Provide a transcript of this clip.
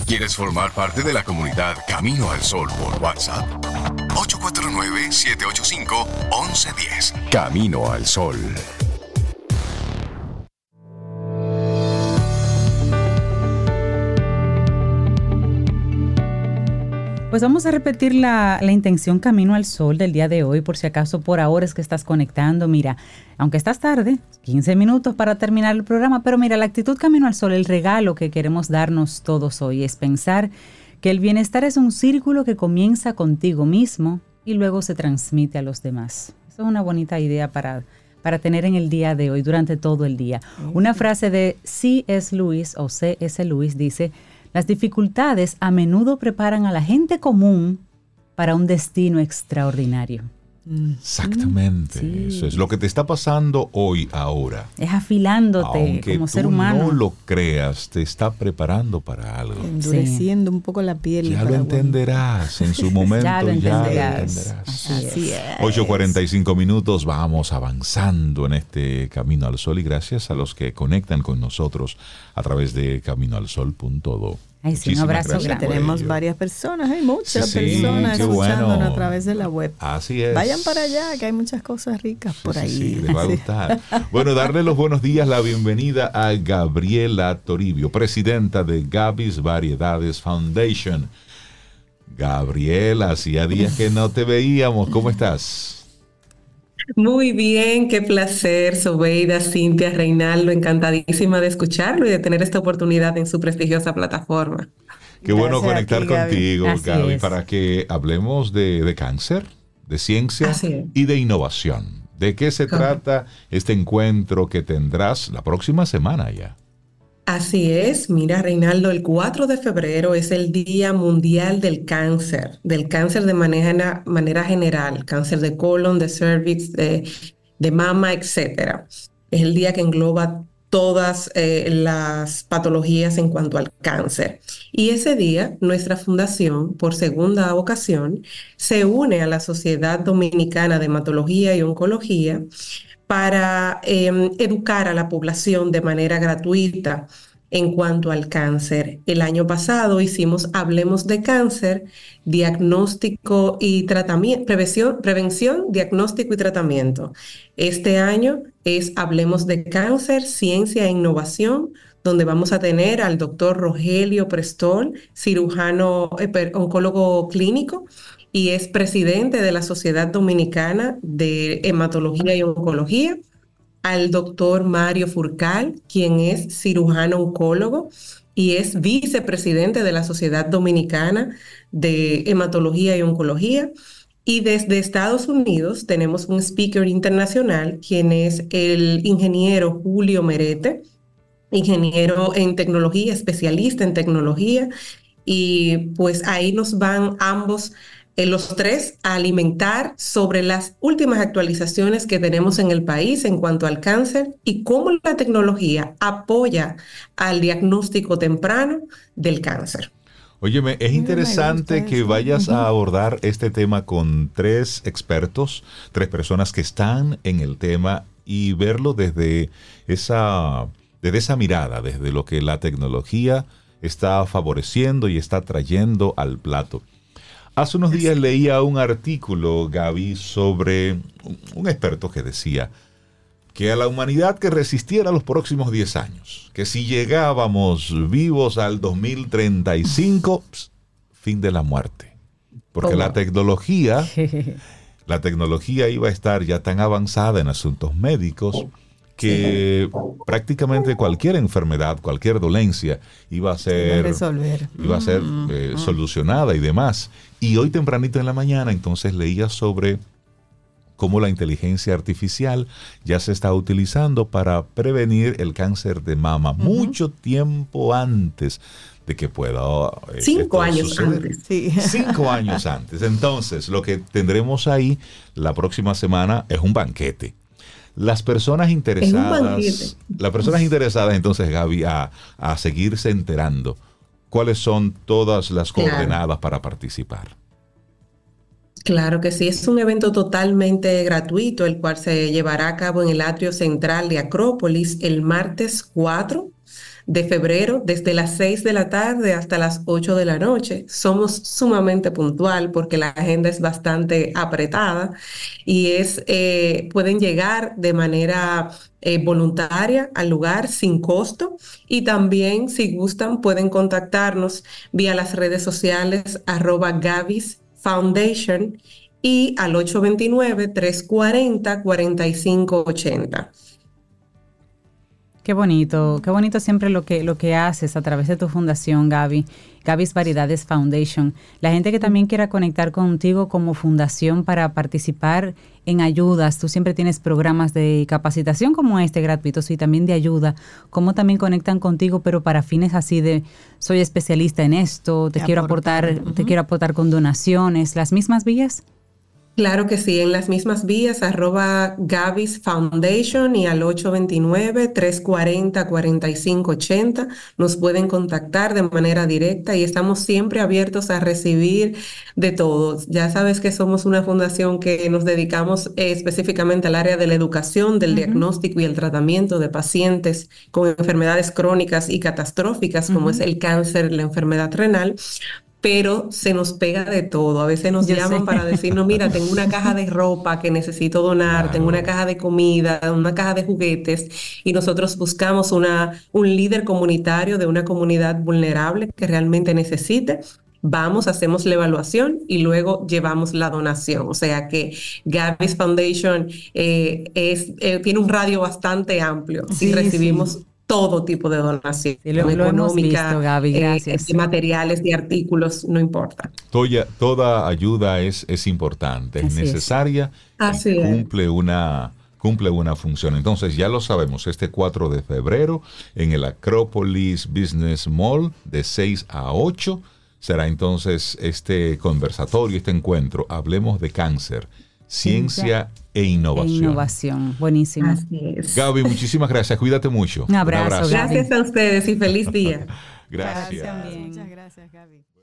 ¿Quieres formar parte de la comunidad Camino al Sol por WhatsApp? 849-785-1110. Camino al Sol. Pues vamos a repetir la intención Camino al Sol del día de hoy, por si acaso por ahora es que estás conectando. Mira, aunque estás tarde, 15 minutos para terminar el programa, pero mira, la actitud Camino al Sol, el regalo que queremos darnos todos hoy es pensar que el bienestar es un círculo que comienza contigo mismo y luego se transmite a los demás. Eso es una bonita idea para tener en el día de hoy, durante todo el día. Una frase de C.S. Lewis o C.S. Lewis dice: las dificultades a menudo preparan a la gente común para un destino extraordinario. Exactamente, Sí. Eso es lo que te está pasando hoy, ahora. Es afilándote Aunque como ser tú humano. no lo creas, te está preparando para algo. Endureciendo un poco la piel. Ya lo entenderás en su momento. Ya lo entenderás. Así es. 8:45 minutos, vamos avanzando en este Camino al Sol y gracias a los que conectan con nosotros a través de caminoalsol.do. Ay, sí, un abrazo gracias grande. por Tenemos ello. varias personas, hay muchas Sí, personas qué escuchándonos bueno. a través de la web. Así es. Vayan para allá, que hay muchas cosas ricas por ahí. Sí, les va a gustar. Bueno, darle los buenos días, la bienvenida a Gabriela Toribio, presidenta de Gaby's Variedades Foundation. Gabriela, hacía días que no te veíamos. ¿Cómo estás? Muy bien, qué placer, Sobeida, Cintia, Reinaldo, encantadísima de escucharlo y de tener esta oportunidad en su prestigiosa plataforma. Qué bueno Gracias a conectar ti, Gaby. contigo, Así Gaby, es. para que hablemos de cáncer, de ciencia Así es. y de innovación. ¿De qué se Correcto. trata este encuentro que tendrás la próxima semana ya? Así es, mira, Reinaldo, el 4 de febrero es el Día Mundial del cáncer de manera general, cáncer de colon, de cervix, de mama, etcétera. Es el día que engloba todas las patologías en cuanto al cáncer. Y ese día, nuestra fundación, por segunda ocasión, se une a la Sociedad Dominicana de Hematología y Oncología para educar a la población de manera gratuita en cuanto al cáncer. El año pasado hicimos Hablemos de Cáncer, diagnóstico y tratamiento, prevención, diagnóstico y tratamiento. Este año es Hablemos de Cáncer, ciencia e innovación, donde vamos a tener al doctor Rogelio Prestol, cirujano, oncólogo clínico, y es presidente de la Sociedad Dominicana de Hematología y Oncología, al doctor Mario Furcal, quien es cirujano oncólogo y es vicepresidente de la Sociedad Dominicana de Hematología y Oncología. Y desde Estados Unidos tenemos un speaker internacional, quien es el ingeniero Julio Merete, ingeniero en tecnología, especialista en tecnología, y pues ahí nos van ambos, los tres, a alimentar sobre las últimas actualizaciones que tenemos en el país en cuanto al cáncer y cómo la tecnología apoya al diagnóstico temprano del cáncer. Óyeme, es interesante me gusta que eso. vayas a abordar este tema con tres expertos, tres personas que están en el tema y verlo desde esa mirada, desde lo que la tecnología está favoreciendo y está trayendo al plato. Hace unos días leía un artículo, Gaby, sobre un experto que decía que a la humanidad que resistiera los próximos 10 años, que si llegábamos vivos al 2035, fin de la muerte. Porque la tecnología iba a estar ya tan avanzada en asuntos médicos que prácticamente cualquier enfermedad, cualquier dolencia iba a ser solucionada y demás. Y hoy tempranito en la mañana entonces leía sobre cómo la inteligencia artificial ya se está utilizando para prevenir el cáncer de mama mucho tiempo antes de que pueda 5 años suceder. antes. Sí. 5 años antes. Entonces, lo que tendremos ahí la próxima semana es un banquete. Las personas interesadas, entonces, Gaby, a seguirse enterando, ¿cuáles son todas las coordenadas para participar? Claro que sí, es un evento totalmente gratuito, el cual se llevará a cabo en el atrio central de Acrópolis el martes 4 de febrero, desde las 6 de la tarde hasta las 8 de la noche. Somos sumamente puntual porque la agenda es bastante apretada y pueden llegar de manera voluntaria al lugar sin costo, y también si gustan pueden contactarnos vía las redes sociales @Gavis Foundation y al 829-340-4580. Qué bonito siempre lo que haces a través de tu fundación, Gaby. Gaby's Variedades Foundation. La gente que también quiera conectar contigo como fundación para participar en ayudas, tú siempre tienes programas de capacitación como este gratuitos y también de ayuda, cómo también conectan contigo, pero para fines así de soy especialista en esto, te quiero aportar con donaciones, las mismas vías. Claro que sí, en las mismas vías, @Gavis Foundation y al 829-340-4580 nos pueden contactar de manera directa y estamos siempre abiertos a recibir de todos. Ya sabes que somos una fundación que nos dedicamos específicamente al área de la educación, del diagnóstico y el tratamiento de pacientes con enfermedades crónicas y catastróficas, como es el cáncer, la enfermedad renal. Pero se nos pega de todo. A veces nos llaman para decirnos, mira, tengo una caja de ropa que necesito donar, tengo una caja de comida, una caja de juguetes, y nosotros buscamos un líder comunitario de una comunidad vulnerable que realmente necesite. Vamos, hacemos la evaluación y luego llevamos la donación. O sea que Gavis Foundation tiene un radio bastante amplio y recibimos todo tipo de donación, lo hemos visto, Gaby, gracias. De materiales, de artículos, no importa. Toda ayuda es importante, es necesaria, cumple una función. Entonces ya lo sabemos, este 4 de febrero en el Acropolis Business Mall de 6 a 8 será entonces este conversatorio, este encuentro. Hablemos de cáncer, ciencia e innovación. Buenísimo. Así es. Gaby, muchísimas gracias. Cuídate mucho. Un abrazo. Gracias a ustedes y feliz día. Gracias. También. Muchas gracias, Gaby.